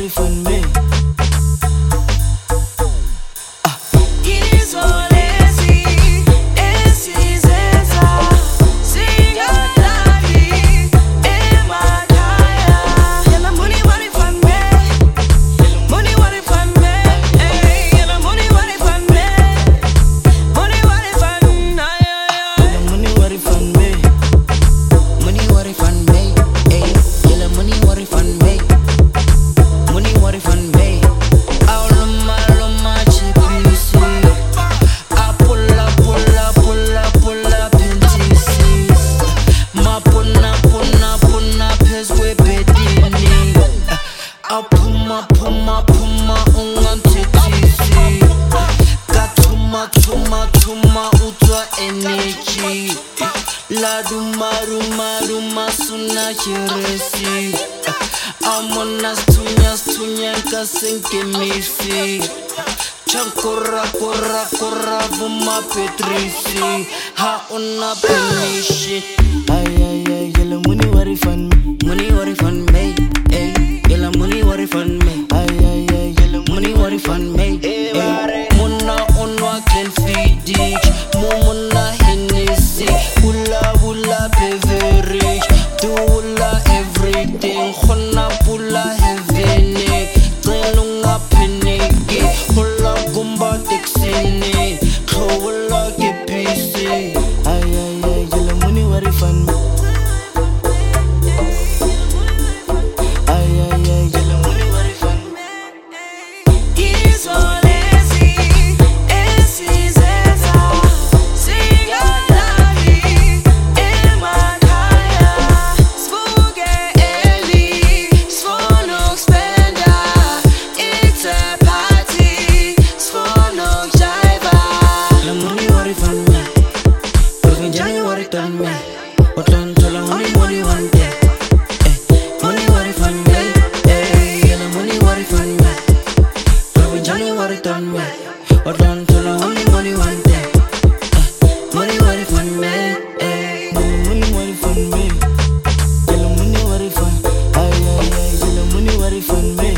worry for me. Puma unganthethisi kathuma utwa energy la ruma suna cheresi amona stunya kasenkemisi chankora kora vuma petrisi ha ona penishi ay yellow money worry fun me yellow money worry fun me ay yellow money worry fun me muna onwa can feed it muna Hennessy hula beverage dula everything khona pula heaven celunga peniki hula gumba texini khawla ke pc ay yellow money worry fun me Money one day, money worry for me, yellow money worry for me. Every January done me, but don't tell only money one day, money worry for me, money worry for me, yellow money worry for, yellow money worry for me,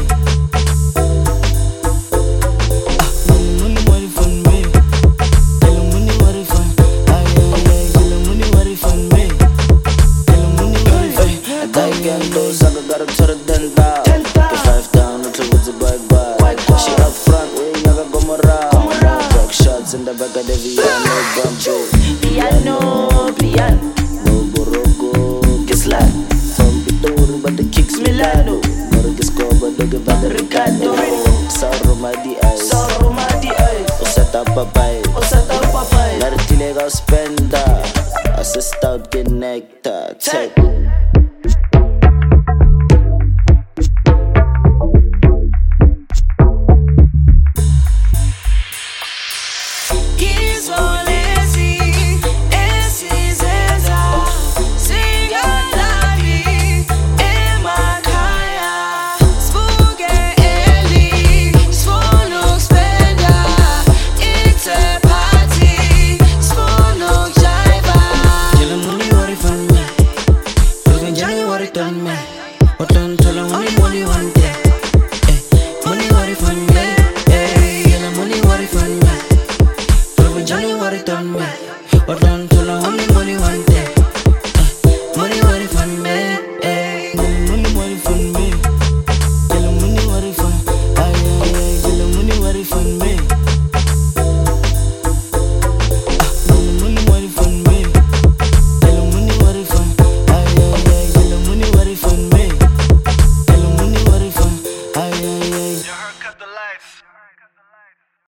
money worry for me, yellow money worry for, yellow money worry for me. Those I got to the dental. Get 5 down until it's a bye. She up front, we ain't never go around. Back shots in the back of the piano. No borogo, get slack. From Pitori, but the kicks Milano. Moro que scoba, dog about the Ricardo. Sauro madi eyes. Osata papai. Nartile go spender. Assist out get nectar. Take. Money one day, money worry for me, yellow money worry for me. Every January done me, but don't tell only money one day.